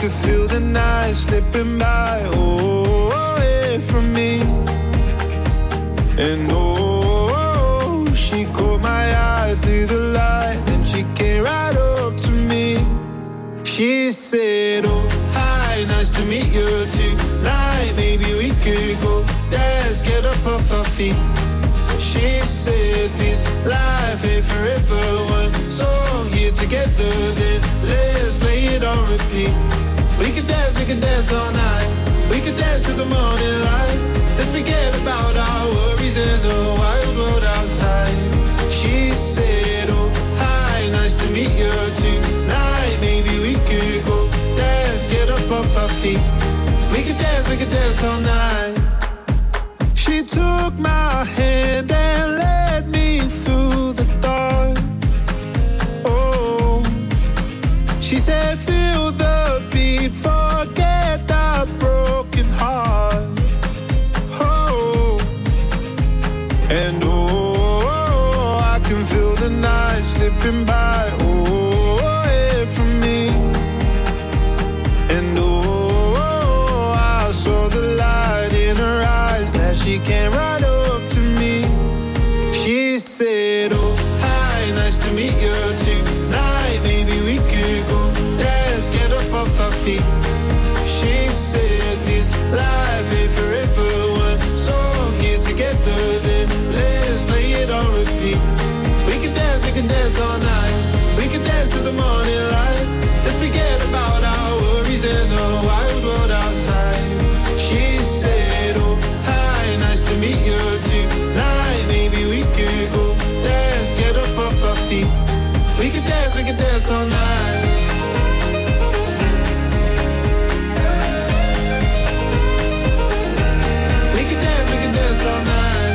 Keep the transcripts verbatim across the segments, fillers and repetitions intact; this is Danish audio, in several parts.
could feel the night slipping by, oh, away from me. And oh, she caught my eye through the light, and she came right up to me. She said, oh, hi, nice to meet you tonight. Maybe we could go dance, get up off our feet. She said this life ain't forever. One song here together, then let's play it on repeat. We could dance, we could dance all night. We could dance till the morning light. Let's forget about our worries in the wild world outside. She said, oh, hi, nice to meet you tonight. Maybe we could go dance, get up off our feet. We could dance, we could dance all night. She took my hand and led me through the dark. Oh, she said, feel the beat, forget that broken heart. Oh, and oh, I can feel the night slipping by, oh, away from me. And oh, I saw the light in her eyes, glad she came right up to me. She said, oh, hi, nice to meet you tonight. Maybe we could go dance, get up off our feet. She said this life ain't forever. One song here together, then let's play it on repeat. We can dance, we can dance all night. We can dance till the morning light. Let's forget about our worries and the wild world outside. She said, oh, hi, nice to meet you tonight. Maybe we could go dance, get up off our feet. We can dance, we can dance all night. We can dance, we can dance all night.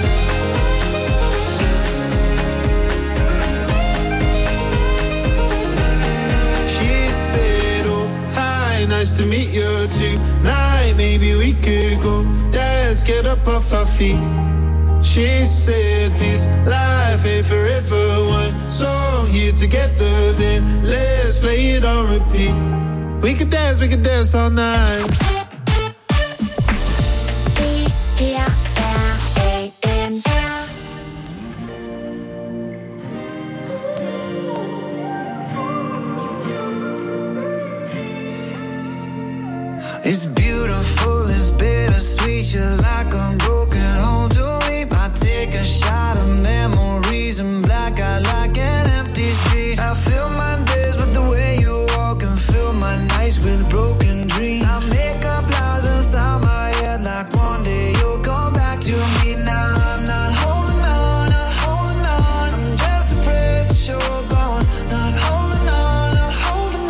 She said, oh, hi, nice to meet you tonight. Maybe we could go dance, get up off our feet. She said this life ain't forever. One song here together, then let's play it on repeat. We could dance, we could dance all night. It's beautiful, it's bittersweet. You're like a broken home to me. I take a shot of memories and black out like an empty street. I fill my days with the way you walk and fill my nights with broken dreams. I make up lies inside my head like one day you'll come back to me. Now I'm not holding on, not holding on. I'm just afraid that you're gone. Not holding on, not holding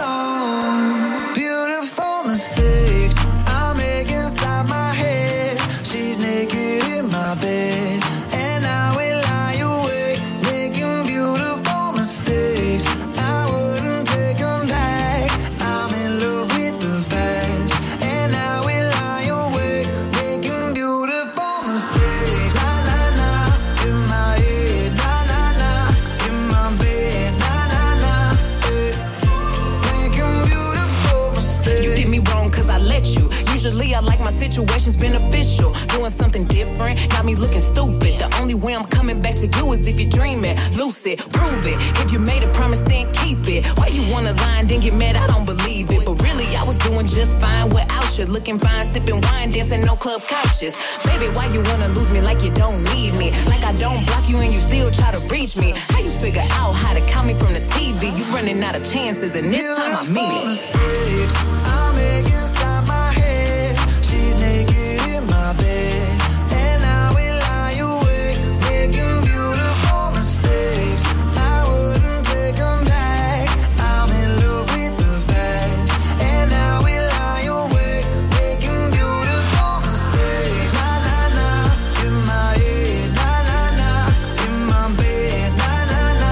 on. Beautiful mistakes I make inside my head. She's naked in my bed, and I will lie awake, making beautiful mistakes. I wouldn't take them back. I'm in love with the past, and I will lie awake, making beautiful mistakes. Na na na, in my head. Na na na, in my bed. Na na na, eh. Making beautiful mistakes. You did me wrong cause I let you. Usually I like my situations beneficial. Doing something different got me looking stupid. The only way I'm coming back to you is if you're dreaming. Lucid, prove it. If you made a promise, then keep it. Why you wanna lie and then get mad? I don't believe it. But really, I was doing just fine without you. Looking fine, sipping wine, dancing no club couches. Baby, why you wanna lose me like you don't need me? Like I don't block you and you still try to reach me. How you figure out how to call me from the T V? You running out of chances and this time I mean it. Mistakes I make inside my head. She's naked in my bed, and I will lie awake, making beautiful mistakes. I wouldn't take them back. I'm in love with the past, and I will lie awake, making beautiful mistakes. Na na na, in my head. Na na na, in my bed. Na na na,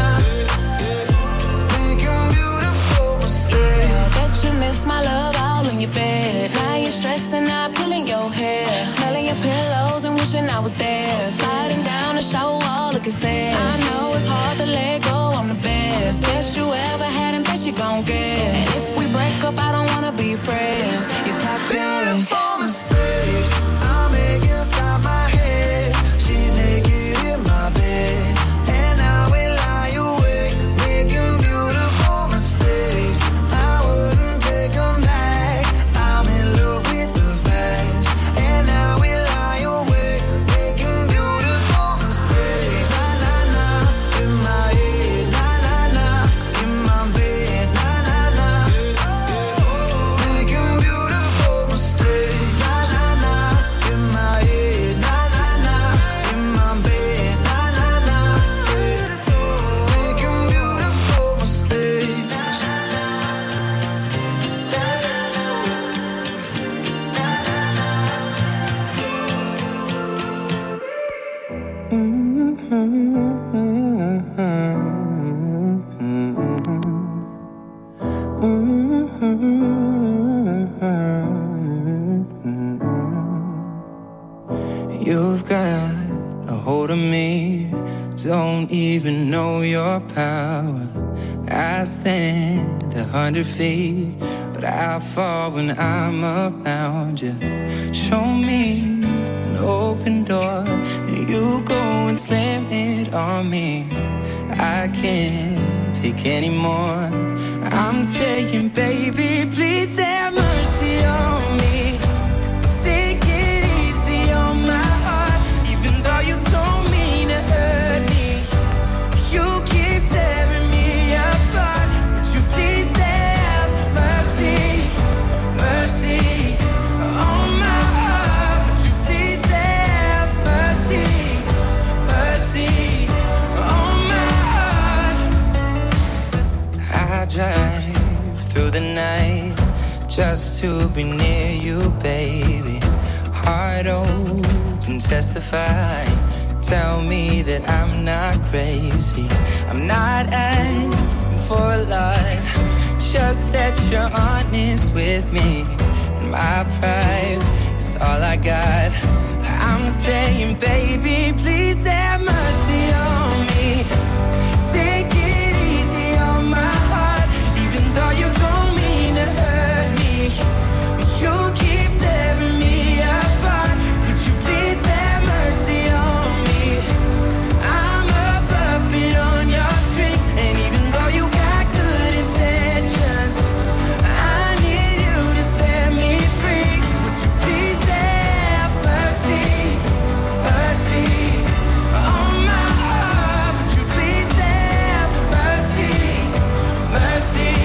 making beautiful mistakes. Yeah, bet you miss my love all in your bed. Now you're stressing out, pulling your hair, smelling your pillows and wishing I was there. Sliding down the shower wall, looking sad. I know it's hard to let go, I'm the best. Best you ever had and best you gon' get. And if we break up, I don't wanna be friends. power. I stand a hundred feet, but I fall when I'm around you. Show me an open door, then you go and slam it on me. I can't take any more. I'm saying, baby, please have mercy on me. Take it easy on my heart, even though you don't mean to hurt me. You keep tearing me apart. Would you please have mercy, mercy on my heart? Would you please have mercy, mercy on my heart? I drive through the night just to be near you, baby. Heart open, testify. Tell me that I'm not crazy. I'm not asking for a lot, just that you're honest with me. And my pride is all I got. I'm saying, baby, please have mercy on me. Take it easy on my heart, even though you don't mean to hurt me. You keep tearing me apart. Would you please have mercy on me? I'm a puppet on your string, and even though you got good intentions, I need you to set me free. Would you please have mercy, mercy on my heart? Would you please have mercy, mercy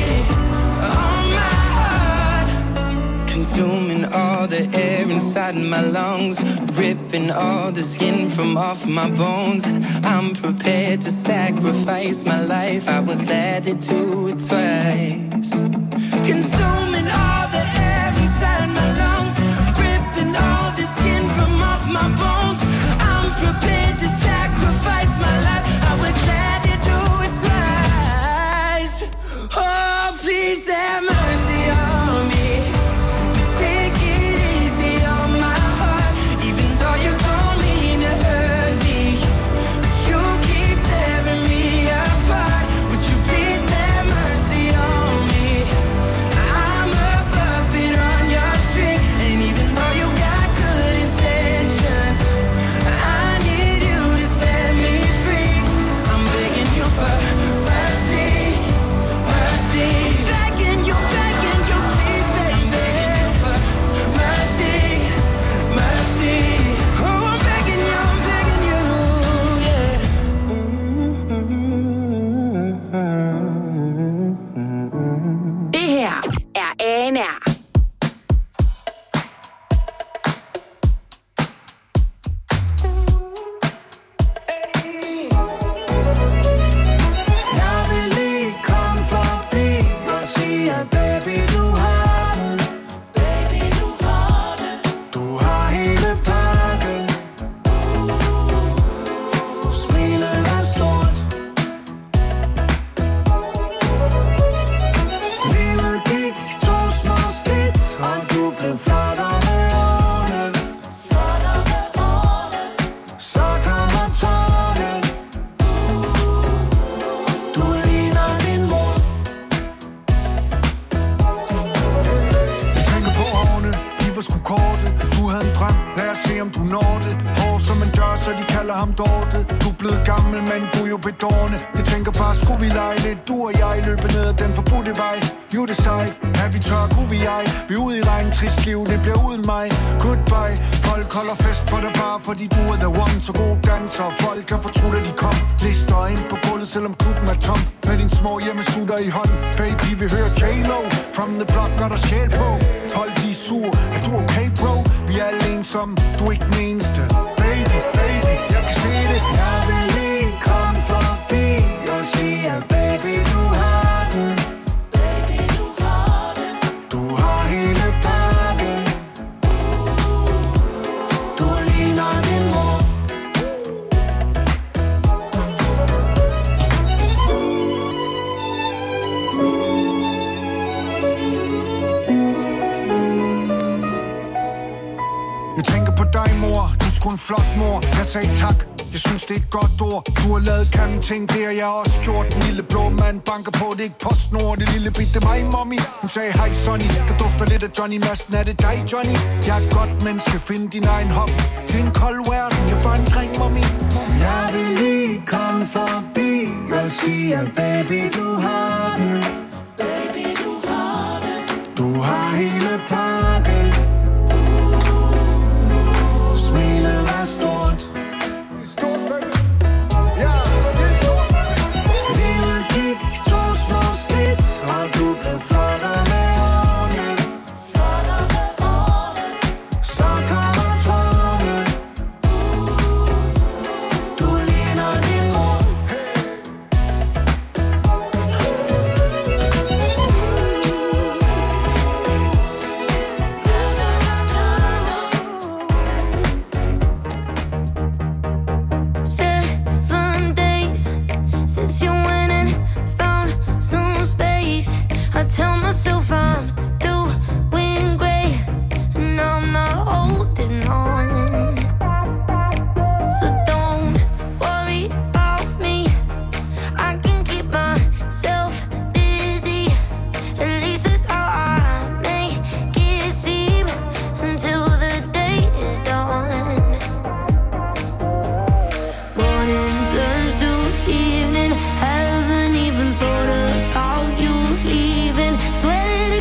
on my heart? Consuming all the air inside my lungs, ripping all the skin from off my bones. I'm prepared to sacrifice my life. I would gladly do it twice. Consuming all the air inside my lungs, ripping all the skin from off my bones. I'm prepared to sacrifice my life. I would gladly do it twice. Oh, please have mercy on me. Take it easy on my heart, even though you don't mean to hurt me. You keep tearing me apart. Would you please have mercy on me? I'm a puppet on your string, and even though you got good intentions, I need you to set me free. I'm begging you for mercy, mercy. Begging you, begging you, please, baby. Begging you for mercy, mercy. Oh, I'm begging you, I'm begging you, yeah. Det her er A N R. Jeg vil lige komme forbi og sige, at baby, du har den. Baby, du har den. Du har hele pakken. Smilet er stort. Livet gik to små skridt, og du blev flottere med årene. Flottere med årene. Så kommer tårnen. Du ligner din mor. Jeg tænker på årene, de var sgu korte. Du havde en drøm, lad os se om du når det. Hår som en dør, så de kalder ham Dorte. Du er blevet gammel, men du er jo bedårende. Jeg tænker bare, skulle vi lege lidt, du og jeg løbe ned ad den forbudte vej. You decide, er vi tør, kunne vi ej. Vi er ude i regn, trist liv, det bliver uden mig. Goodbye, folk holder fest for dig bare, fordi du er the one. Så god danser, folk kan fortrudt, at de kom. Lister ind på gulvet, selvom klubben er tom. Med din små hjemmestutter i hånd. Baby, vi hører J-Lo, from the block, gør der sjæl på. Folk de er sur, er du okay, bro? Vi er alle ensomme, du er ikke den eneste. Baby, baby, jeg kan se det. Jeg vil lige komme forbi og sige, at baby, du har den. Baby, du har den. Du har hele pakken. Du ligner din mor. Jeg tænker på dig, mor. Du er sgu en flot mor. Jeg sagde tak, Jeg synes det er et godt ord. Du har lavet grimme ting, det har jeg også gjort. Den lille blå mand banker på, det er ikke PostNord. Det lille bitte mig, mommy. Hun sagde hej Sonny, der dufter lidt af Johnny Madsen. Er det dig Johnny? Jeg er et godt menneske, find din egen hobby. Det er en kold verden, jeg er bare en dreng, mommy. Jeg vil lige komme forbi og sige, at baby du har den. Baby du har den. Du har hele pakken. Smilet er stort. Stort, baby. Ja, det er stort, baby. Livet gik to små skridt, og du blev flottere med årene. Flottere med årene. Så kommer tårne. Du ligner din mor. Seven days since you went and found some space. I tell myself I'm doing great, and I'm not holding on. So don't worry about me. I can keep myself busy. At least that's how I make it seem until the day is done. Morning turns to evening. Haven't even thought about you leaving. Sweating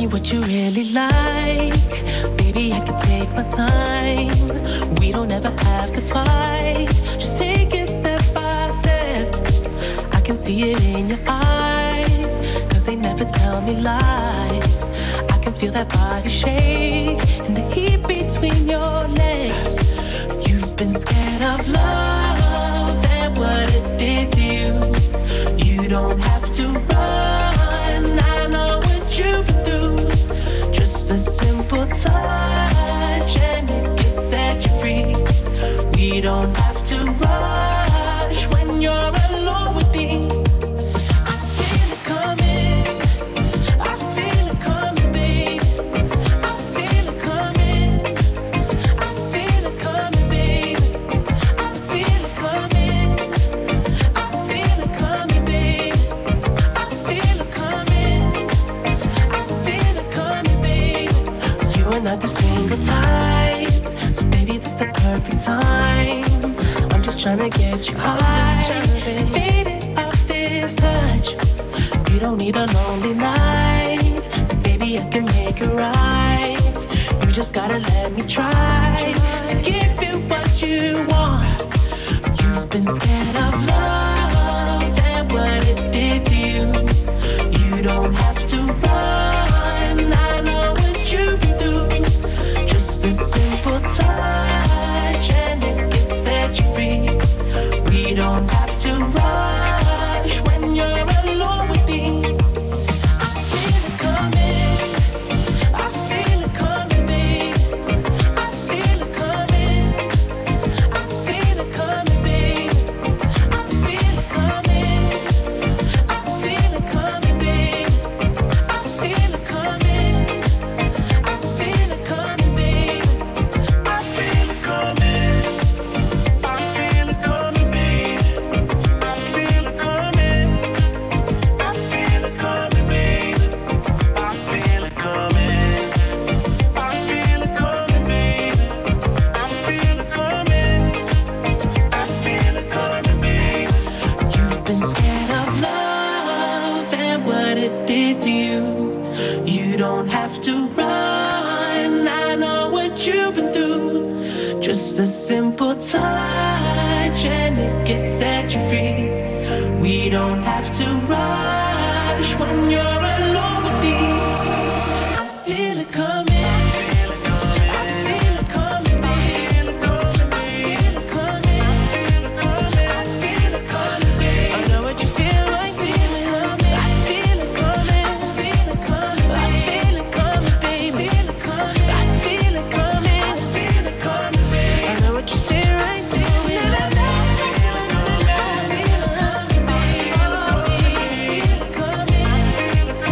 me what you really like. Baby, I can take my time. We don't ever have to fight. Just take it step by step. I can see it in your eyes, cause they never tell me lies. I can feel that body shake and the heat between your legs. You've been scared of love and what it did to you. You don't have to run, I know what you've been through. Just a simple touch and it can set you free. We don't have to rush when you're alone with me. I feel it coming, I feel it coming, babe. I feel it coming, I feel it coming, babe. I feel it coming, I feel it coming, babe. I feel it coming, I feel it coming, babe. You are not the single type, so baby, this the perfect time. I'm just tryna get you high, faded off this touch. You don't need a lonely night, so baby, I can make it right. You just gotta let me try to give you what you want. You've been scared of love and what it did to you. You don't have to run, I know what you've been through. Just a simple touch and it can set you free. We don't have to rush when you're alone with me. I feel it coming, I feel it coming, babe. I feel it coming, I feel it coming, babe. I feel it coming, I feel it coming, babe. I feel it coming, I feel it coming, babe. I feel it coming, I feel it coming, babe. I feel it coming, I feel it coming, babe. I feel it coming, I feel it coming, babe. I feel it coming, I feel it coming, babe. You've been scared of love and what it did to you. You don't have to run, I know what you've been through. Just a simple touch and it can set you free. We don't have to rush when you're alone with me. I feel it coming, I feel it coming, babe. I feel it coming, I feel it coming, babe. I know what you feel like, feel it coming. I feel it coming, I feel it coming, I feel it coming, babe. Feel it coming, I feel it coming, I feel it coming, babe. I know what you say right, feel it. I feel it coming, babe. I feel it coming,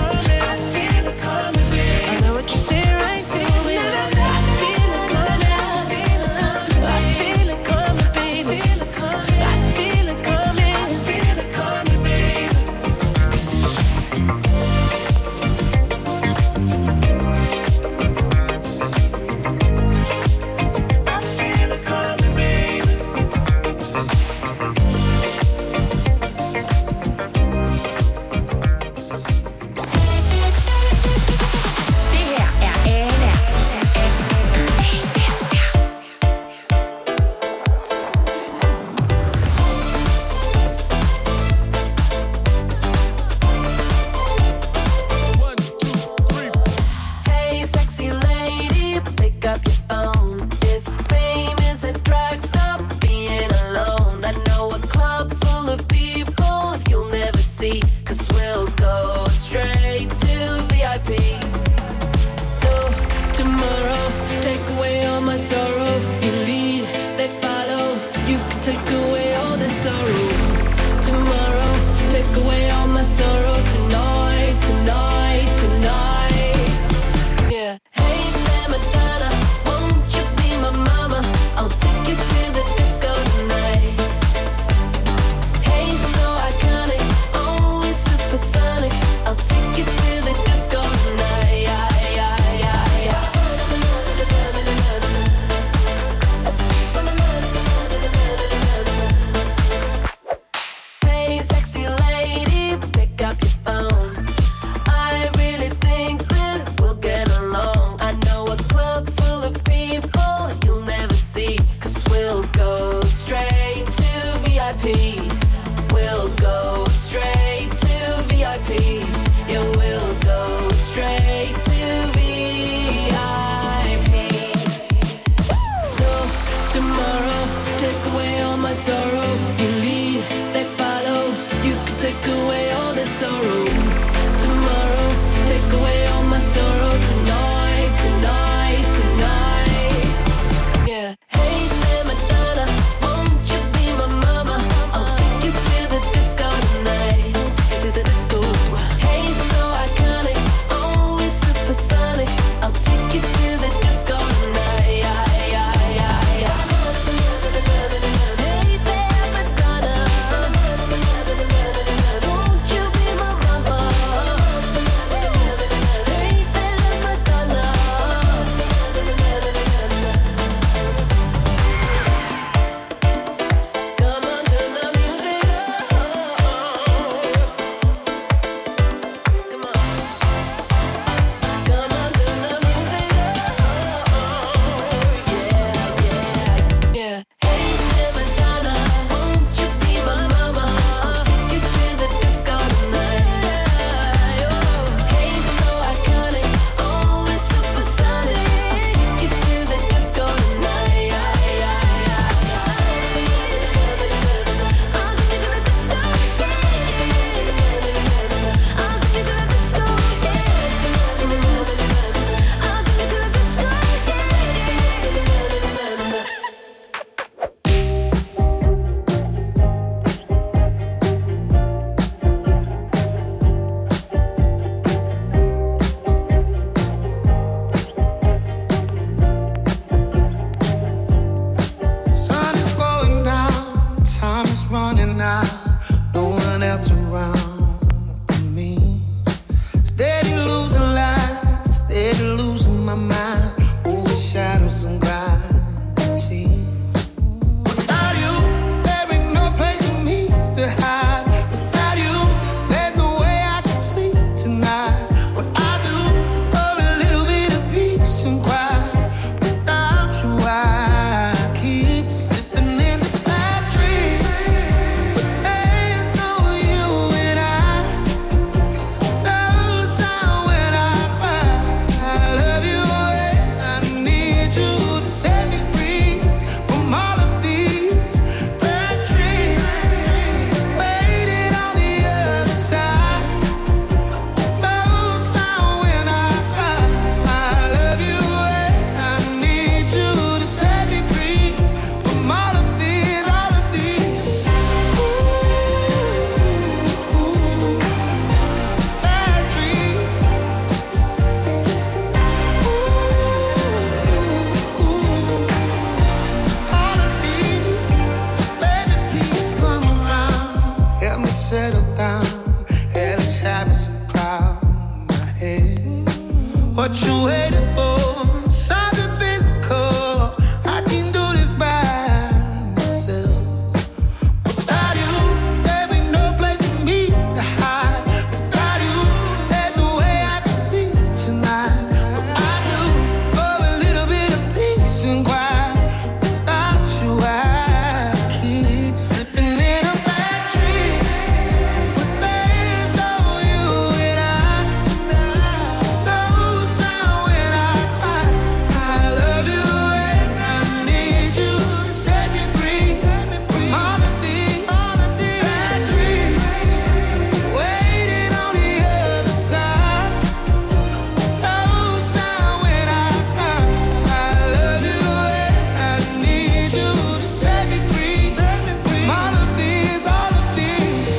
what you waiting for. Something physical. I can do this by myself. Without you, there ain't no place for me to hide. Without you, there's no way I can sleep tonight. But I do for a little bit of peace and quiet. Without you, I keep slipping in a bad dream. But there's no you and I. No sound when I cry. I love you and I need you to set me free from all of these bad dreams. Waiting on the other side. No sound when I cry. I love you and I need you to set me free from all of these, all of these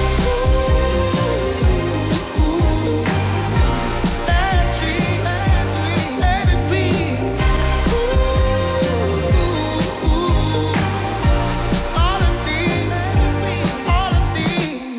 bad dreams, bad dreams. Let me please. All of these, all of these.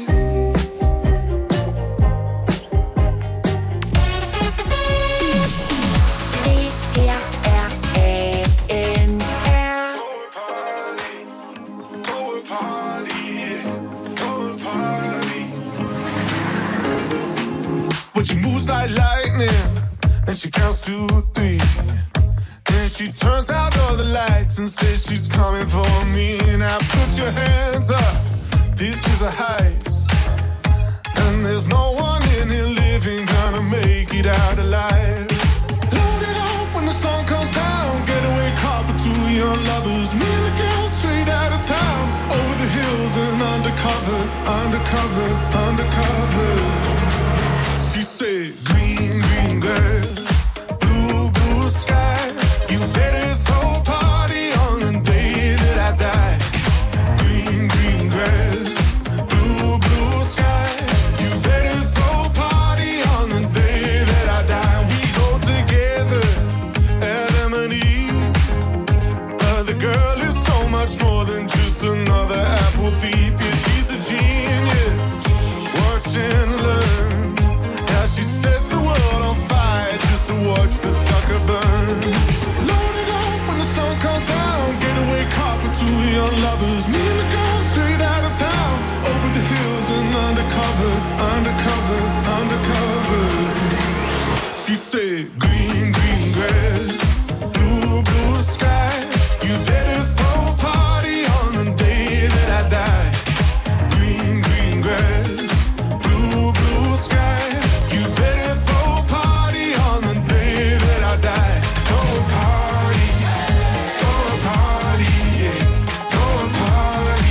But she moves like lightning, and she counts to three. Then she turns out all the lights and says she's coming for me. Now put your hands up, this is a heist. And there's no one in here living gonna make it out alive. Load it up when the sun comes down. Getaway car for two young lovers. Me and the girl straight out of town. Over the hills and undercover, undercover, undercover. She said, green, green grass, blue, blue sky. You better throw a party on the day that I die. Green, green grass, blue, blue sky. You better throw a party on the day that I die. We go together, Adam and Eve. But the girl is so much more than just another apple thief. Yeah, she's a genius. Watch and learn. Now she sets the world on fire just to watch the sucker burn. Load it up when the sun comes down. Getaway car for two young lovers. Me and the girl straight out of town. Over the hills and undercover, undercover, undercover. She said, green, green grass, blue, blue sky. You better throw a party on the day that I die. Green, green grass, blue, blue sky. You better throw a party on the day that I die. Throw a party, throw a party, yeah. Throw a party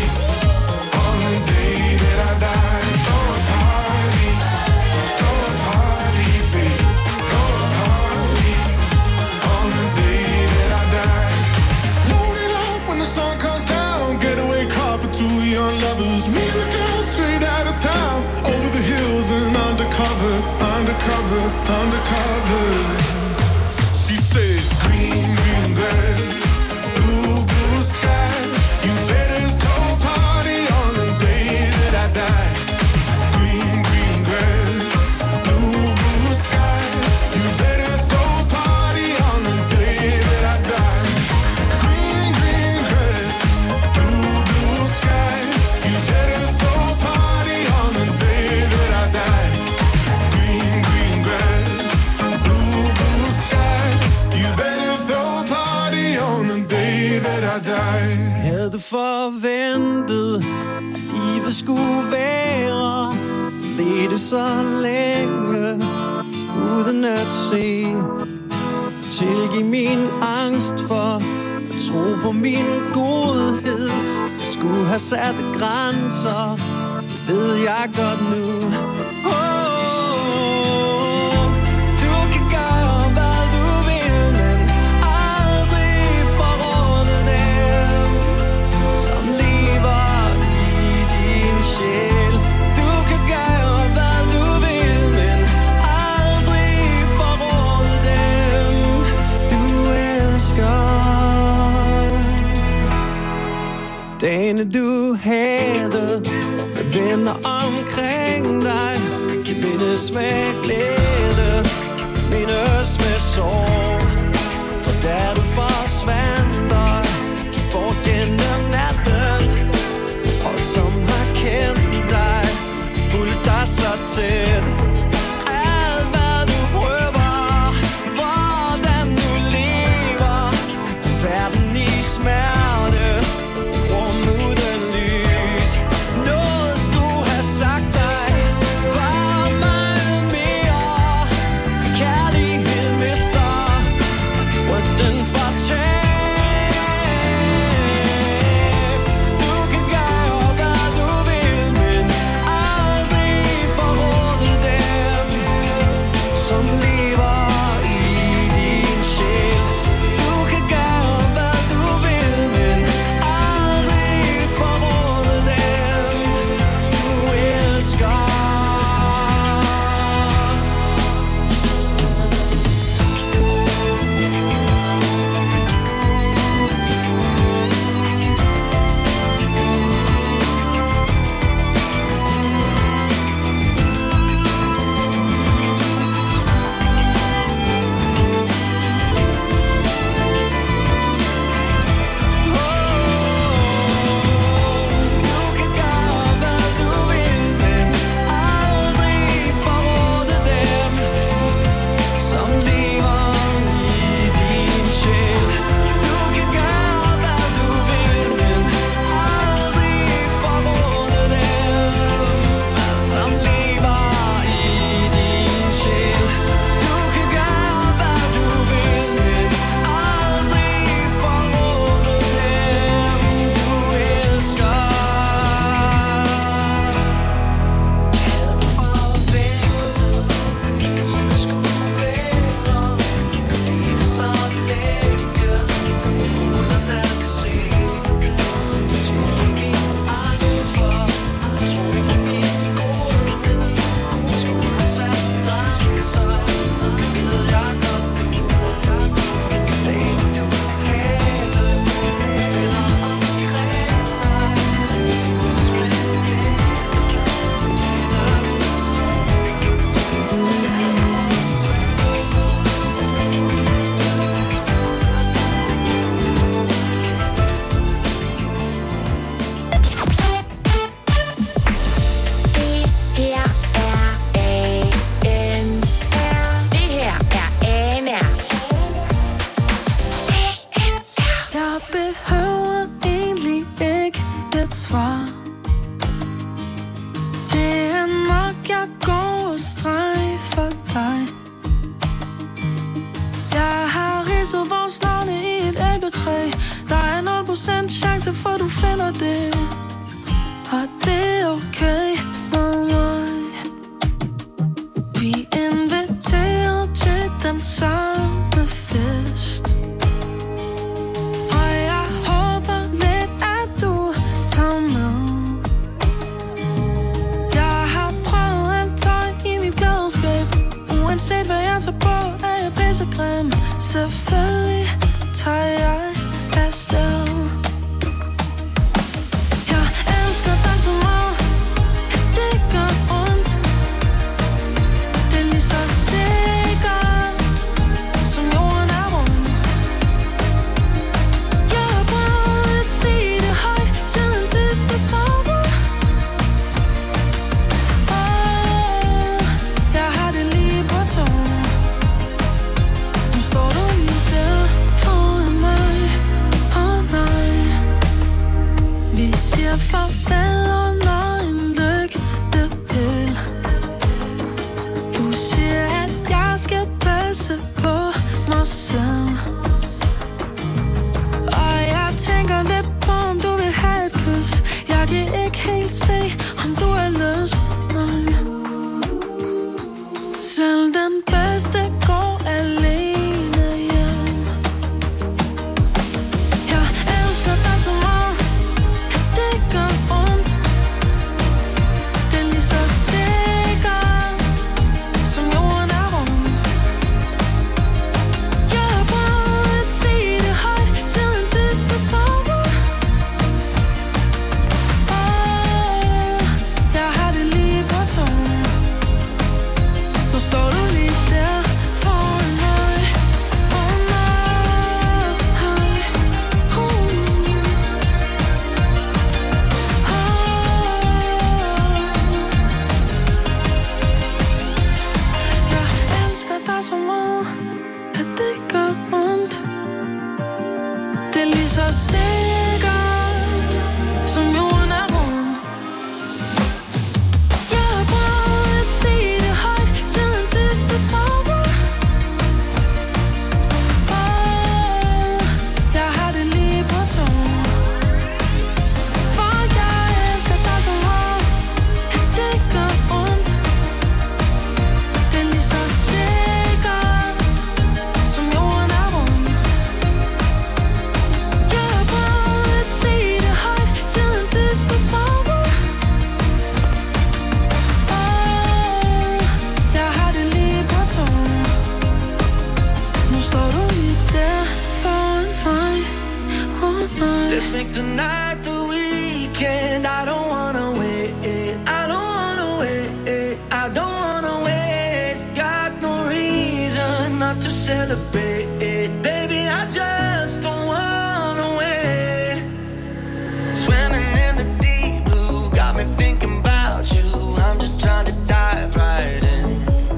on the day that I die. Throw a party, throw a party, babe. Throw a party on the day that I die. Load it up when the sun comes down. Getaway car for two young lovers. Me and the girl straight out of town. Over the hills and undercover, undercover, undercover. She said, green, green grass, blue, blue sky. You better throw a party on the day that I die. Green, green grass, blue, blue sky. You better throw a party on the day that I die. Green, green grass, blue, blue sky. You better throw a party on the day that I die. Green, green grass, blue, blue sky. You better throw a party on the day that I die. Havde forventet, livet skulle være ledte så længe, uden at se. Tilgiv min angst for at tro på min godhed. Jeg skulle have sat grænser, det ved jeg godt nu. Oh, du kan gøre hvad du vil, men aldrig forråde dem, som lever i din sjæl. Du kan gøre hvad du vil, men aldrig forråde dem, du elsker. Dagene du havde med venner omkring dig, kan mindes med glæde, mindes mødes med sorg. For da du forsvandt dig bort gennem natten, og som har kendt dig, fulgt dig så tæt. Alt hvad du prøver, hvordan du lever, verden i smerte, rum uden lys. Noget skulle have sagt dig var meget mere. Kærlighed mister frygten for tab. Du kan gøre hvad du vil, men aldrig forråde dem, som lever i din sjæl. Du kan gøre hvad du vil, men aldrig forråde dem, du elsker. Jeg behøver egentlig ikke et svar. Det er nok, jeg går og streg for dig. Jeg har ridset vores navne i et æbletræ. Der er nul procent chance for, du finder det. Og det er okay med mig. Vi inviterer til den samme fest. Uanset hvad jeg tager på, er jeg pissegrim. Selvfølgelig tager jeg afsted. Jeg elsker dig så meget, at det gør ondt. Det er lige så sikkert, som jorden er rund. Jeg har prøvet at sige det højt, siden sidste sommer. Farvel under en lygtepæl. Du siger, at jeg skal passe på mig selv. Og jeg tænker lidt på, om du vil have et kys. Jeg kan ikke helt se, om du har lyst. Nej. Selv den bedste går alene hjem. Jeg elsker dig så meget, det gør ondt. Det er lige så sikkert, som jorden er rund. Jeg har prøvet at sige det højt, siden sidste sommer. Åh, lige så sikker som jorden er rund. Jeg har prøvet at se det højt siden sidste sommer. Oh, jeg har det lige på tåen. For jeg elsker dig så hårdt, at det gør ondt. Det er lige så sikkert som jorden er rund. Jeg har prøvet at se det højt siden sidste sommer. Oh, jeg har det lige på tåen. Nu står du lige der foran mig. Oh nej. Let's make tonight the weekend. I don't wanna wait. I don't wanna wait. I don't wanna wait. Got no reason not to celebrate. Baby, I just don't wanna wait. Swimming in the deep blue got me thinking about you. I'm just trying to dive right in.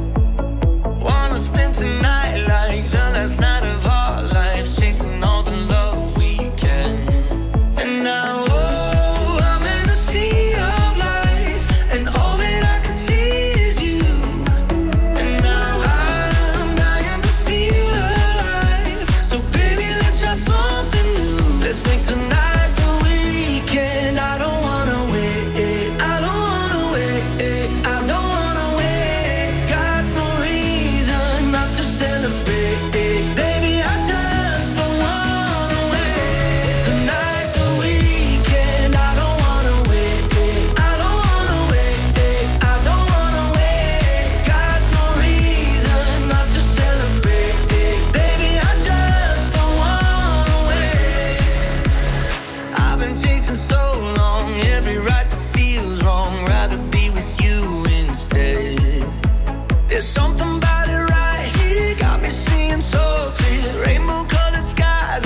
Wanna spend tonight like the last night of our lives, chasing all the love we can. And now, oh, I'm in a sea of lights, and all that I can see is you. And now I'm dying to feel alive. So baby, let's try something new. Let's make tonight the weekend. I don't wanna wait. I don't wanna wait. I don't wanna wait. Got no reason not to celebrate. Baby, I just don't wanna wait. Tonight's the weekend. I don't wanna wait. I don't wanna wait. I don't wanna wait. Got no reason not to celebrate. Baby, I just don't wanna wait. I've been chasing so long, every right that feels wrong. Rather be with you instead. There's something about it right here, got me seeing so clear. Rainbow colored skies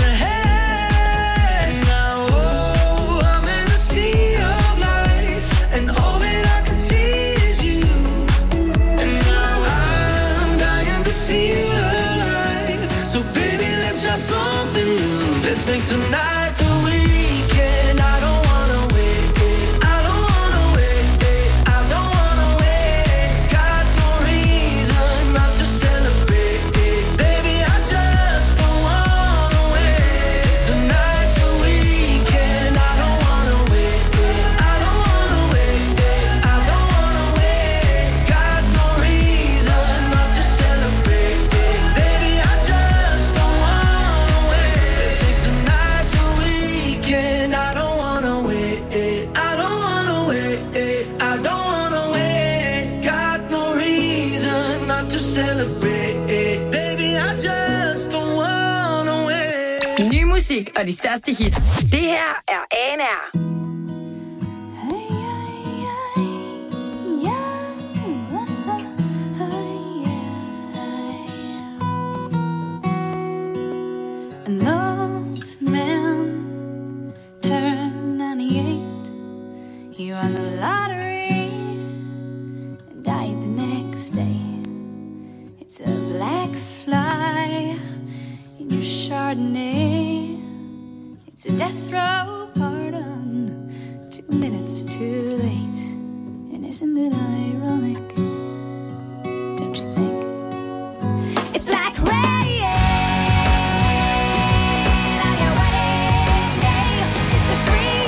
ahead. Now, oh, I'm in a sea of lights, and all that I can see is you. And now I'm dying to feel alive. So baby, let's try something new. Let's make tonight the weekend. I don't wanna wait. I don't wanna wait. I don't wanna wait. Got no reason not to celebrate. Baby, I just don't wanna wait. Tonight's the weekend. I don't wanna wait. I don't wanna wait. I don't wanna wait. Got no reason not to celebrate. Baby, I just don't wanna wait. Let's make tonight the weekend. I don't wanna wait. I don't wanna wait. I don't wanna wait. Got no reason not to celebrate. Baby, I just don't wanna wait. Ny musik og de største hits. Det her er A and R. An old man turned ninety-eight. He won the lottery and died the next day. It's a black fly in your Chardonnay. It's a death row pardon, two minutes too late. And isn't it ironic? Don't you think? It's like rain on your wedding day. It's a free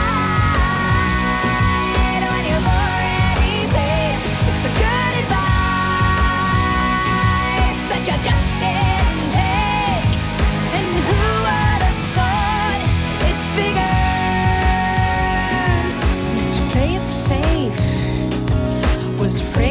ride when you've already paid. It's the good advice that you just didn't take. And who would have thought it figures? Mister Play It Safe was afraid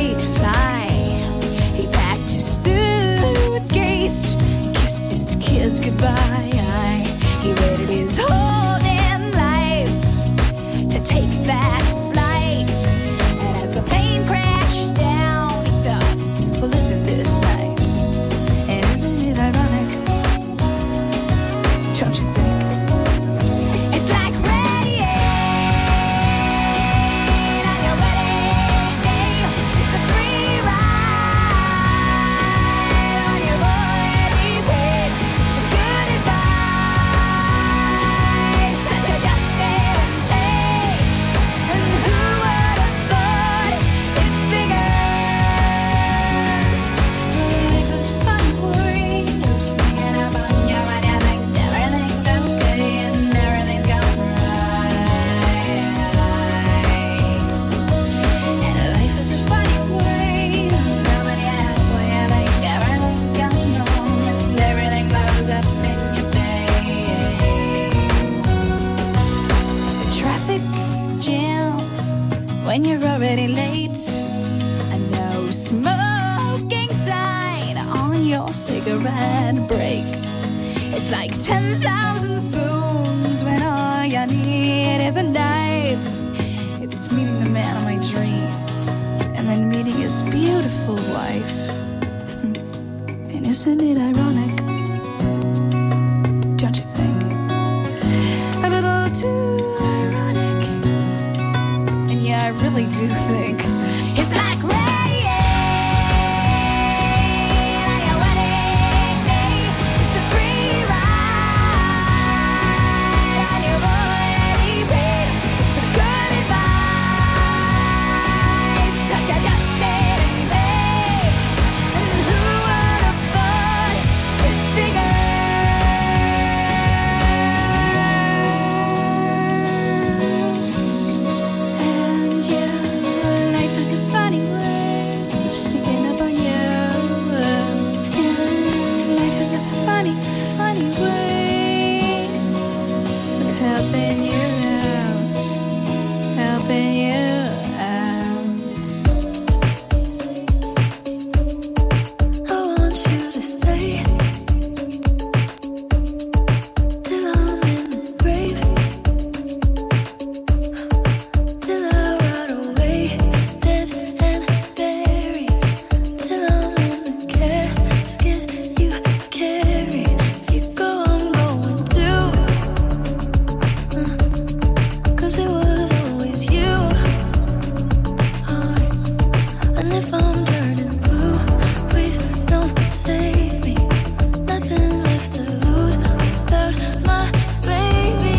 when you're already late. And no smoking sign on your cigarette break. It's like ten thousand spoons when all you need is a knife. It's meeting the man of my dreams and then meeting his beautiful wife. And isn't it ironic? Don't you think? A little too ironic. And yeah, I really do think it's like rain on your wedding day. It's a free ride on your already paid. It's the good advice that you just didn't take. And who would have thought it figures? And yeah, life is a funny way, sneaking up on you. Yeah, life is a funny, funny way of helping you out, helping you out. I want you to stay till I'm in the grave, till I rot away, dead and buried, till I'm in the casket you carry. If you go, I'm going too. Uh, Cause it was always you. Alright. And if I'm turning blue, please don't save me. Nothing left to lose without my baby.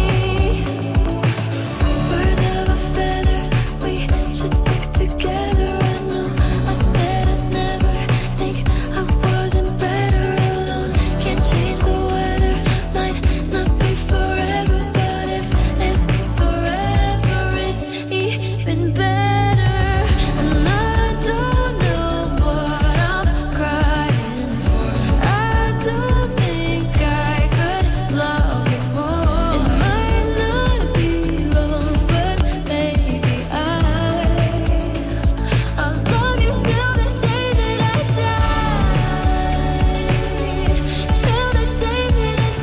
Birds of a feather, we should stick together. I know I said I'd never think I wasn't better alone. Can't change the weather, might not be forever, but if it's forever, it's even better. And I don't know what I'm crying for. I don't think I could love you more. It might not be long, but maybe I I'll love you till the day that I die. Till the day that I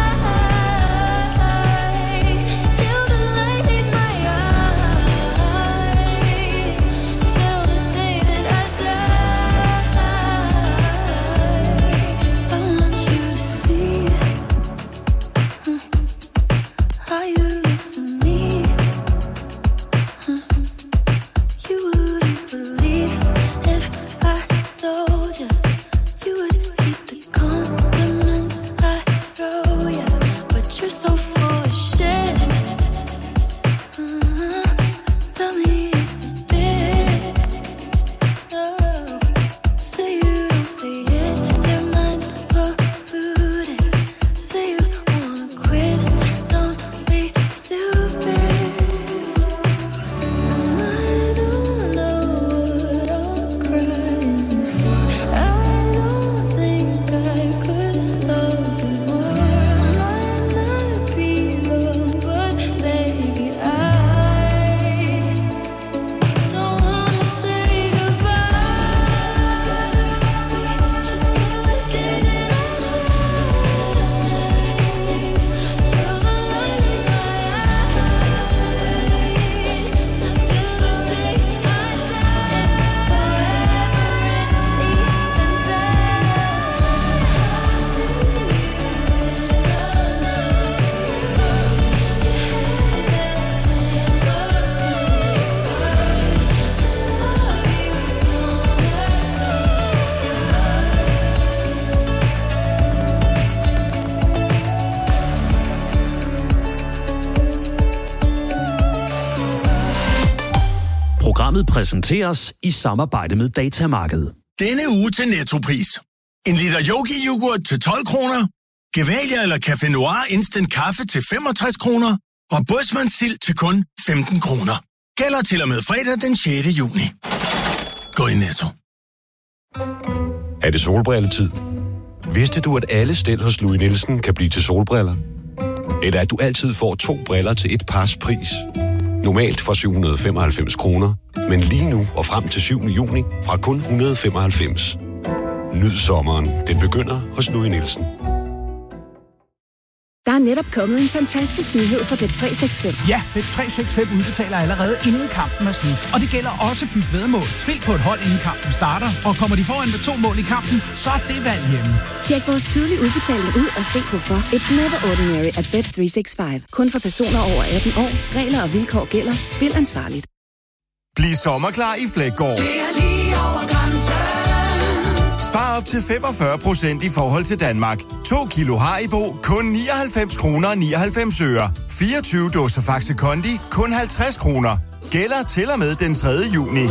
die. Till the light leaves my eyes. Till the day that I die. I want you to see mm, how you look to me. Mm, You wouldn't believe if I told you. You would keep the compliments I throw you. But you're so full of shit. Uh-huh. Tell me it's a bit. Oh. Say you don't see it. Your mind's polluted. Say you wanna quit. Don't be stupid. And I don't know what I'm crying for. I don't think I could love you more. Might not be long, but maybe I don't wanna say goodbye. We should still together till the light leaves my eyes. Till the day I die. It's forever, it's Programmet præsenteres i samarbejde med Datamarked. Denne uge til Nettopris. En liter Yogi-yoghurt til tolv kroner. Gevalia eller Café Noir Instant Kaffe til femogtres kroner. Og Bådsmandsild til kun femten kroner. Gælder til og med fredag den sjette juni. Gå i Netto. Er det solbrilletid? Vidste du, at alle stel hos Louis Nielsen kan blive til solbriller? Eller at du altid får to briller til et pars pris? Normalt fra syv hundrede og femoghalvfems kroner, men lige nu og frem til syvende juni fra kun et hundrede og femoghalvfems. Nyd sommeren. Den begynder hos Louis Nielsen. Der er netop kommet en fantastisk nyhed fra Bet tre seks fem. Ja, Bet tre seks fem udbetaler allerede inden kampen er slut. Og det gælder også Byg Væddemål. Spil på et hold inden kampen starter, og kommer de foran med to mål i kampen, så er det valg hjemme. Tjek vores tidlige udbetaling ud og se hvorfor. It's never ordinary at Bet tre seks fem. Kun for personer over atten år. Regler og vilkår gælder. Spil ansvarligt. Bliv sommerklar i Flækgaard. Det er lige over grænsen. Spar op til femogfyrre procent i forhold til Danmark. to kilo Haribo, kun nioghalvfems kroner og nioghalvfems øre. fireogtyve dåser Faxe Kondi, kun halvtreds kroner. Gælder til og med den tredje juni.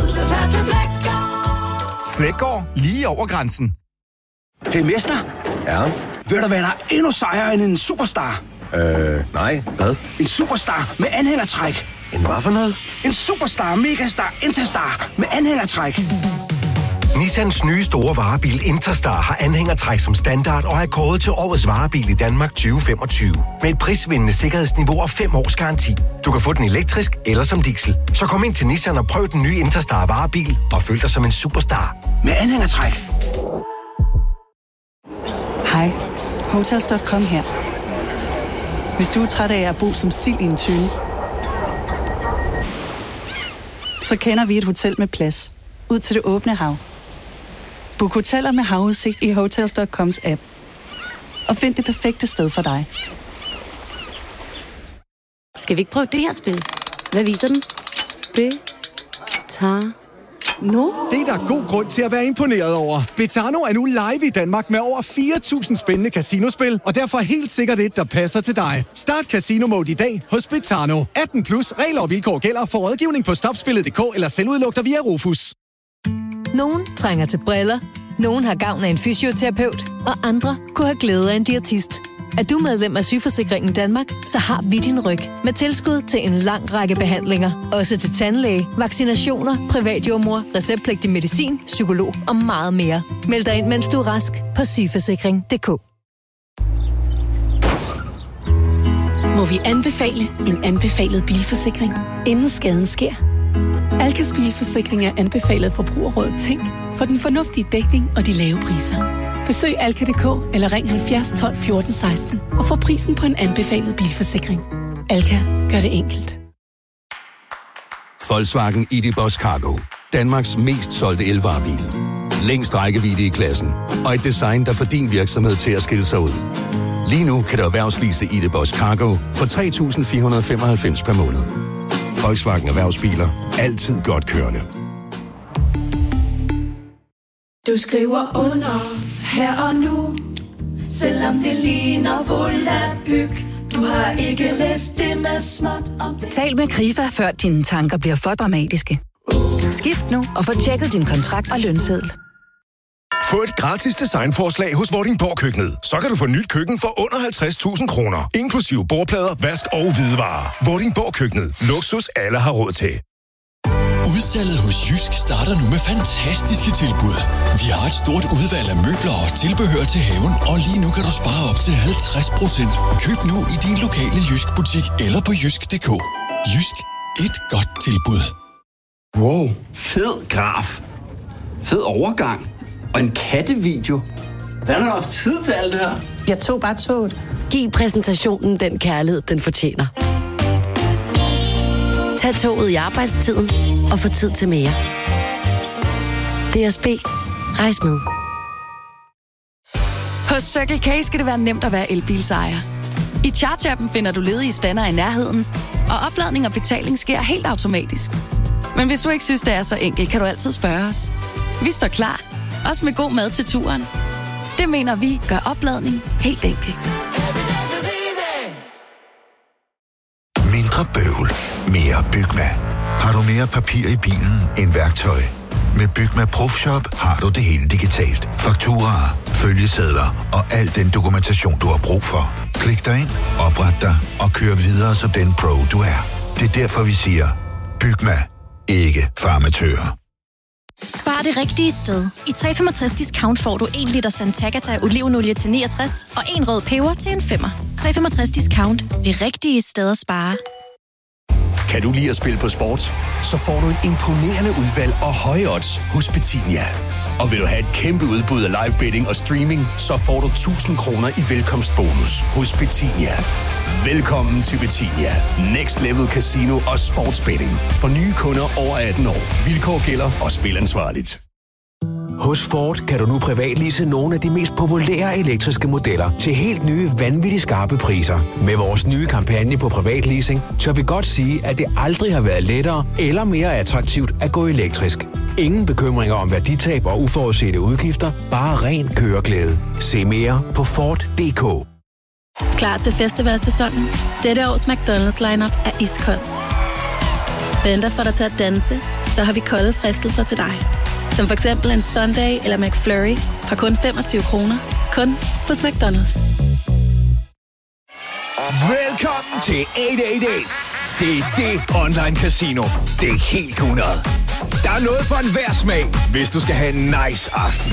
Flækgaard, lige over grænsen. Hey mester. Ja? Ved du hvad, der er endnu sejere end en superstar? Øh, nej. Hvad? En superstar med anhængertræk. En hvad for noget? En superstar, megastar, interstar med anhængertræk. Nissans nye store varebil Interstar har anhængertræk som standard og er kåret til årets varebil i Danmark tyve femogtyve. Med et prisvindende sikkerhedsniveau og fem års garanti. Du kan få den elektrisk eller som diesel. Så kom ind til Nissan og prøv den nye Interstar varebil og føl dig som en superstar. Med anhængertræk. Hej, Hotels punktum com her. Hvis du er træt af at bo som sild i en tønde, så kender vi et hotel med plads ud til det åbne hav. Book hoteller med havudsigt i Hotels punktum coms app. Og find det perfekte sted for dig. Skal vi ikke prøve det her spil? Hvad viser den? Det tager nu. Det er der god grund til at være imponeret over. Betano er nu live i Danmark med over fire tusind spændende casinospil, og derfor helt sikkert et, der passer til dig. Start Casino Mode i dag hos Betano. atten plus, regler og vilkår gælder. For rådgivning på stopspillet punktum d k eller selvudlugter via Rufus. Nogen trænger til briller, nogen har gavn af en fysioterapeut, og andre kunne have glæde af en diætist. Er du medlem af Sygeforsikringen Danmark, så har vi din ryg med tilskud til en lang række behandlinger. Også til tandlæge, vaccinationer, privatjordmor, receptpligtig medicin, psykolog og meget mere. Meld dig ind, mens du er rask på sygeforsikring punktum d k. Må vi anbefale en anbefalet bilforsikring, inden skaden sker? Alkas bilforsikring er anbefalet forbrugerrådet Tænk for den fornuftige dækning og de lave priser. Besøg alka punktum d k eller ring halvfjerds tolv fjorten seksten og få prisen på en anbefalet bilforsikring. Alka gør det enkelt. Volkswagen I D Boss Cargo. Danmarks mest solgte elvarebil. Længst rækkevidde i klassen. Og et design, der får din virksomhed til at skille sig ud. Lige nu kan du erhvervslease I D Boss Cargo for tre tusind fire hundrede og femoghalvfems per måned. Volkswagen Erhvervsbiler. Altid godt kørende. Du skriver under her og nu, selvom det ligner volapyk. Du har ikke læst det med småt om det. Tal med Krifa, før dine tanker bliver for dramatiske. Skift nu og få tjekket din kontrakt og lønseddel. Få et gratis designforslag hos Vordingborg Køkkenet. Så kan du få nyt køkken for under halvtreds tusind kroner. Inklusive bordplader, vask og hvidevarer. Vordingborg Køkkenet. Luksus alle har råd til. Udsalget hos Jysk starter nu med fantastiske tilbud. Vi har et stort udvalg af møbler og tilbehør til haven, og lige nu kan du spare op til halvtreds procent. Køb nu i din lokale Jysk butik eller på jysk punktum d k. Jysk. Et godt tilbud. Wow, fed graf. Fed overgang. Og en kattevideo. Hvordan har du haft tid til alt det her? Jeg tog bare toget. Giv præsentationen den kærlighed, den fortjener. Tag toget i arbejdstiden og få tid til mere. D S B. Rejs med. Hos Circle K skal det være nemt at være elbilsejer. I Charge-appen finder du ledige stander i nærheden, og opladning og betaling sker helt automatisk. Men hvis du ikke synes, det er så enkelt, kan du altid spørge os. Vi står klar, også med god mad til turen. Det mener vi gør opladning helt enkelt. Mindre bøvl, mere Bygma. Har du mere papir i bilen end værktøj? Med Bygma Profshop har du det hele digitalt. Fakturaer, følgesedler og al den dokumentation, du har brug for. Klik dig ind, opret dig og kør videre som den pro, du er. Det er derfor, vi siger, Bygma. Ikke farmatører. Spar det rigtige sted. I tre komma femogtres discount får du en liter Santagata olivenolie til niogtres og en rød peber til en femmer. tre komma femogtres discount. Det rigtige sted at spare. Kan du lide at spille på sport? Så får du et imponerende udvalg og høje odds hos Betinia. Og vil du have et kæmpe udbud af live betting og streaming, så får du tusind kroner i velkomstbonus hos Betinia. Velkommen til Betinia. Next Level Casino og Sportsbetting. For nye kunder over atten år. Vilkår gælder og spil ansvarligt. Hos Ford kan du nu privatlease nogle af de mest populære elektriske modeller til helt nye, vanvittigt skarpe priser. Med vores nye kampagne på privatleasing, tør vi godt sige, at det aldrig har været lettere eller mere attraktivt at gå elektrisk. Ingen bekymringer om værditab og uforudsete udgifter, bare ren køreglæde. Se mere på Ford punktum d k. Klar til festivalsæsonen? Dette års McDonald's lineup er iskold. Venter for dig til at danse, så har vi kolde fristelser til dig. Som for eksempel en Sunday eller McFlurry fra kun femogtyve kroner. Kun hos McDonald's. Velkommen til otte otte otte. Det er det online casino. Det er helt hundrede. Der er noget for enhver smag, hvis du skal have en nice aften.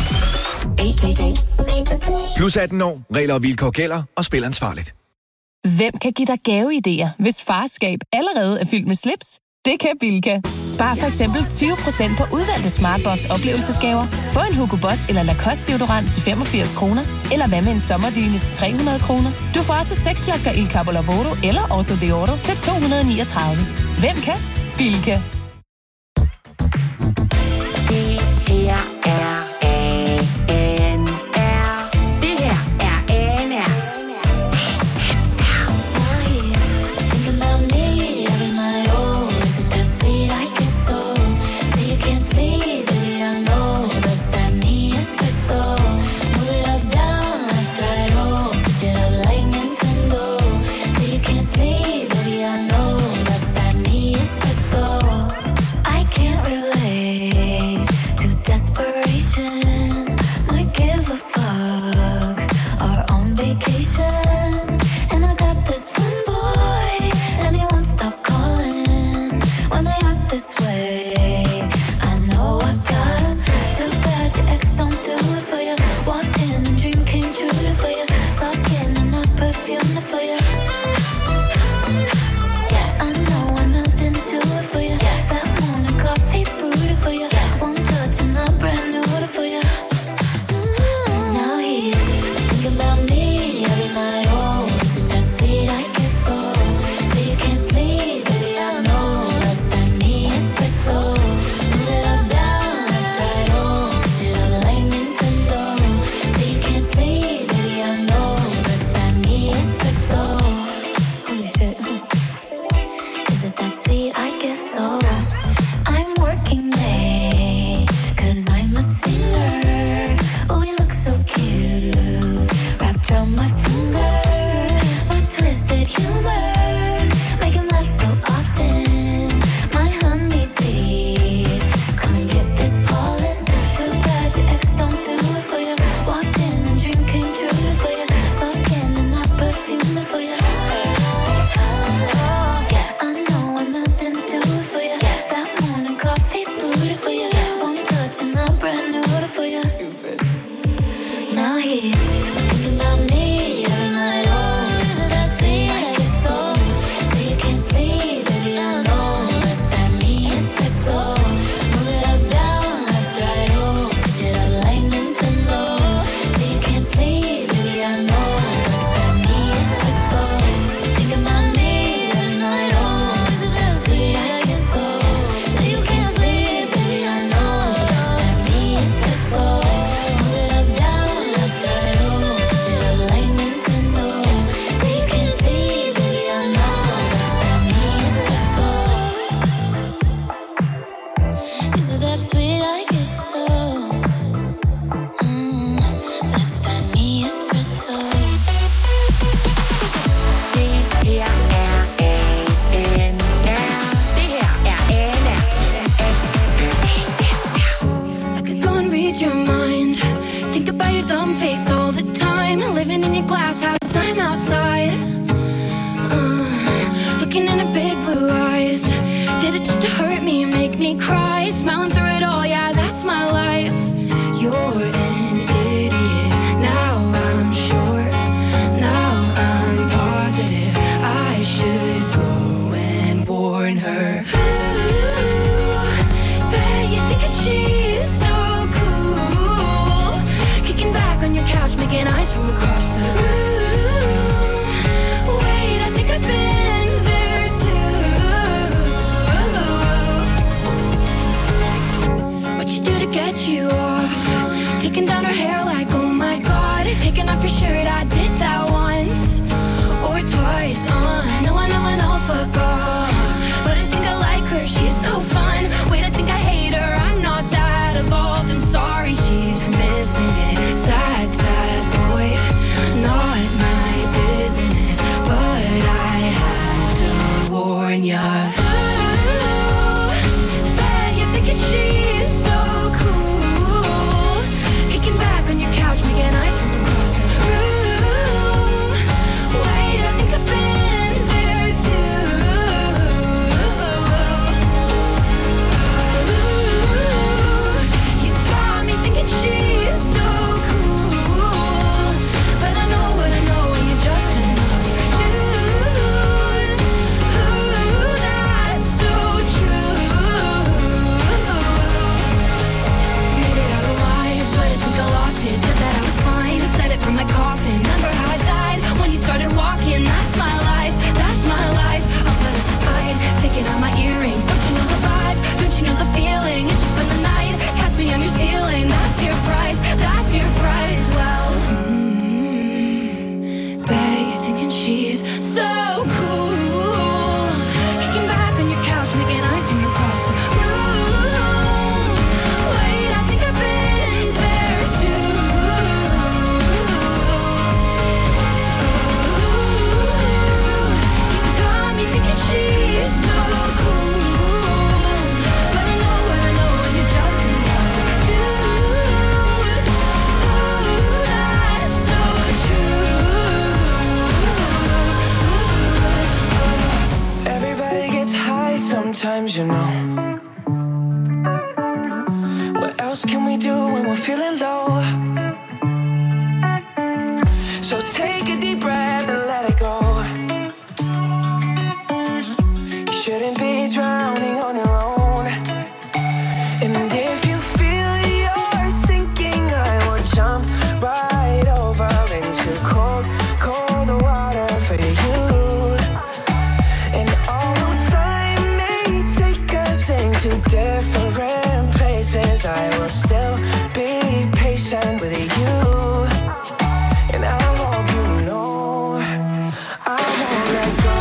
Plus atten år. Regler og vilkår gælder, og spil ansvarligt. Hvem kan give dig gaveidéer, hvis farskab allerede er fyldt med slips? Det kan Bilka. Spar for eksempel tyve procent på udvalgte Smartbox oplevelsesgaver. Få en Hugo Boss eller Lacoste deodorant til femogfirs kroner. Eller hvad med en sommerdyne til tre hundrede kroner. Du får også seks flasker Il Capolavoro eller Oso Deodoro til to hundrede og niogtredive. Hvem kan? Bilka. Det her er A N R. Det her er A N R. Warn her. looking down her hair like, oh my god, taking off your shirt, I did that once or twice. Uh, no, I know, I know, fuck off. But I think I like her, she's so fun. Wait, I think I hate her, I'm not that evolved. I'm sorry, she's missing it. Sad, sad boy, not my business, but I had to warn ya. She's so cool, kicking back on your couch, making eyes from across the room. Wait, I think I've been there too. You got me thinking she's so cool, but I know what I know, and you're just another dude. Ooh, that's so true. It said that I was fine, said it from my coffin. Remember how I died when you started walking? That's my life, that's my life. I'll put up a fight, taking out my earrings. Don't you know the vibe? Don't you know the feeling? It's just been the night, catch me on your ceiling. That's your price, that's your price. Well, mm, bet you're thinking she's so cool, kicking back on your couch, making eyes from across the room. Wait, I think I've been there too. She's so cool, but I know what I know, and you're just another dude. Ooh, that's so true. Everybody gets high sometimes, you know. What else can we do when we're feeling low? So take a deep breath and let it go. Shouldn't be drowning on your own. And if you feel you're sinking, I will jump right over into cold, cold water for you. And although time may take us into different places, I will still be patient with you. And I hope you know I won't let go.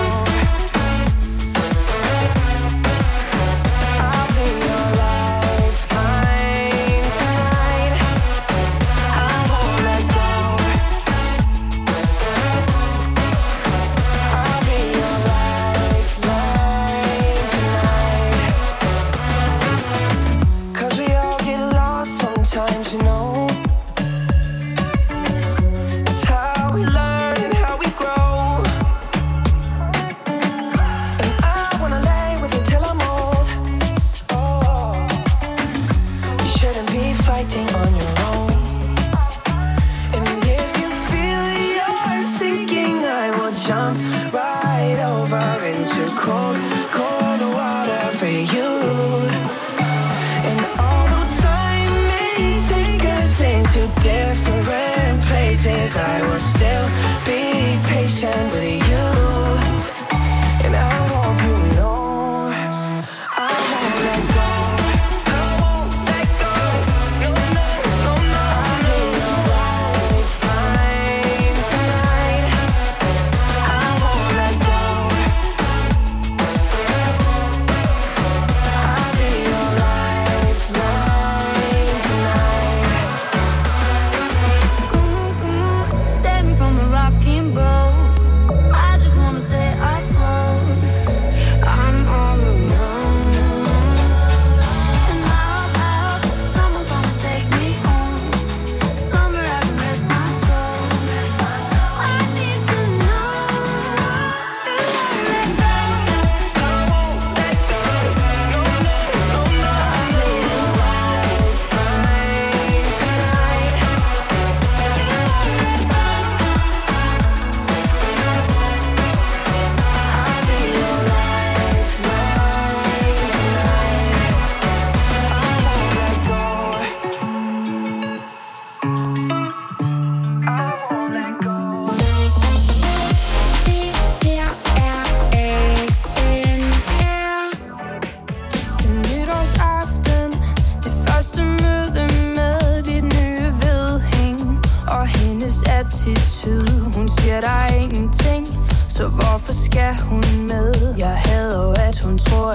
Sometimes, you know, it's how we learn and how we grow. And I wanna lay with you till I'm old. Oh, you shouldn't be fighting on your own. And if you feel you're sinking, I will jump right over into cold, cold water for you. To different places, I will still be patient with you. And I hope you know I won't let go. I won't let go. No, no, no, no. I'll be your lifeline tonight. I won't let go. I'll be your lifeline tonight. From a rocking boat,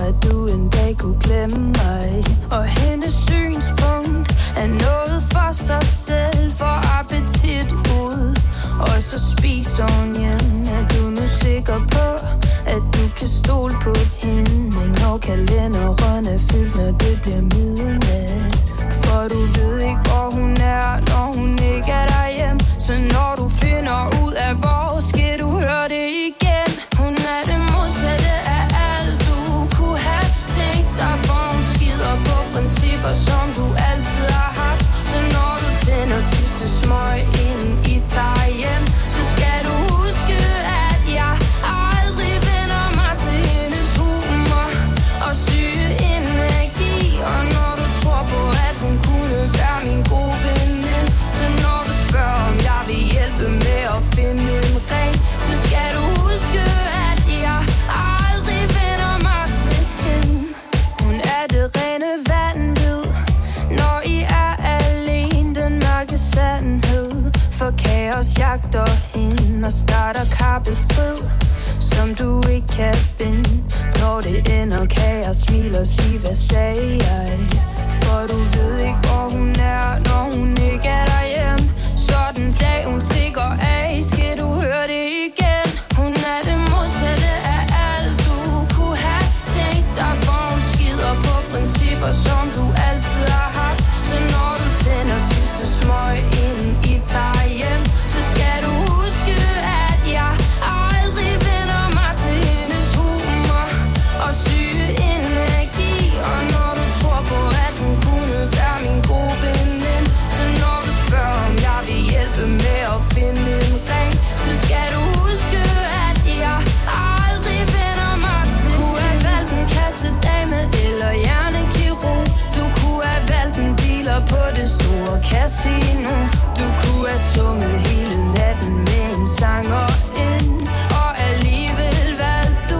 at du en dag kunne glemme mig. Og hendes synspunkt er noget for sig selv, for appetit ud. Og så spiser hun hjem. Er du nu sikker på, at du kan stole på hende? Men når kalenderen er fyldt, når det bliver midnat. For du ved ikke, hvor hun er, når hun ikke er derhjemme. Så når du finder ud af, hvor skal du høre det igen. Hun er det modsatte af alt, du kunne have tænkt dig. For hun skider på principper, som du altid har haft. Så når du tænder sidste smøg, inden I tager hjem, så skal du huske, at jeg aldrig vender mig til hendes humor og syge energi. Og når du tror på, at hun kunne være min gode veninde, så når du spørger, om jeg vil hjælpe med at finde en ring, så skal du huske, at jeg aldrig vender mig til hende. Hun er det rene vanvid, når I er alene, den mørke sandhed. For kaos jagter hende og starter kappestrid, som du ikke kan vinde. Når det ender, kan jeg smile og sige, hvad sagde jeg? For du ved ikke, hvor hun er, når hun ikke er derhjemme. Så den dag hun stikker af, skal du høre det igen. Hun er det modsatte af alt, du kunne have tænkt dig. For hun skider på principper, som du altid har haft. Så når du tænder sidste smøg, inden I tager hjem, så skal du huske, at jeg aldrig vender mig til hendes humor og syge energi. Og når du tror på, at hun kunne være min gode veninde, så når du spørger, om jeg vil hjælpe med at finde en ring, så skal du huske, at jeg aldrig vender mig til. Du kunne have valgt en kassedame eller hjernekirurg. Du kunne have valgt en dealer på det store casino. Du kunne have sunget hele natten med en sanger ind, og alligevel valgte du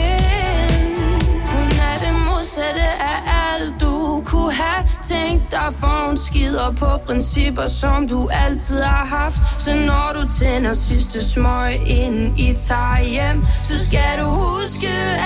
hende. Hun er det modsatte af alt, du kunne have tænkt dig. For hun skider på principper, som du altid har haft. Så når du tænder sidste smøg, inden I tager hjem, så skal du huske,